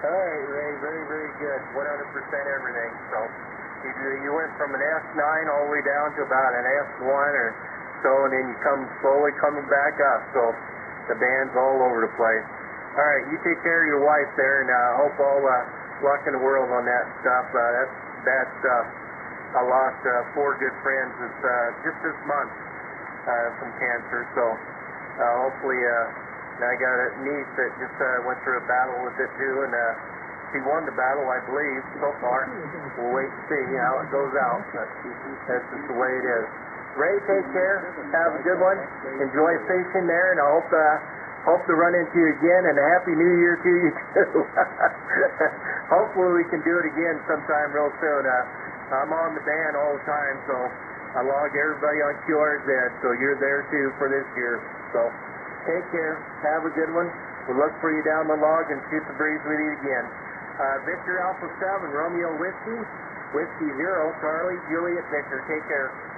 All right, Ray, very, very good. 100% everything. So you went from an S9 all the way down to about an S1 or so, and then you come slowly coming back up. So the band's all over the place. All right, you take care of your wife there, and hope all luck in the world on that stuff. That's bad stuff. I lost 4 good friends just this month from cancer. So hopefully, I got a niece that just went through a battle with it too, and she won the battle, I believe, so far. We'll wait and see how it goes out. But that's just the way it is. Ray, take care. Have a good one. Enjoy fishing there, and I hope to run into you again, and a Happy New Year to you too. Hopefully we can do it again sometime real soon. I'm on the band all the time, so I log everybody on QRZ, so you're there too for this year. So take care. Have a good one. We'll look for you down the log and shoot the breeze with you again. Victor Alpha 7, Romeo Whiskey, Whiskey 0, Charlie, Juliet, Victor. Take care.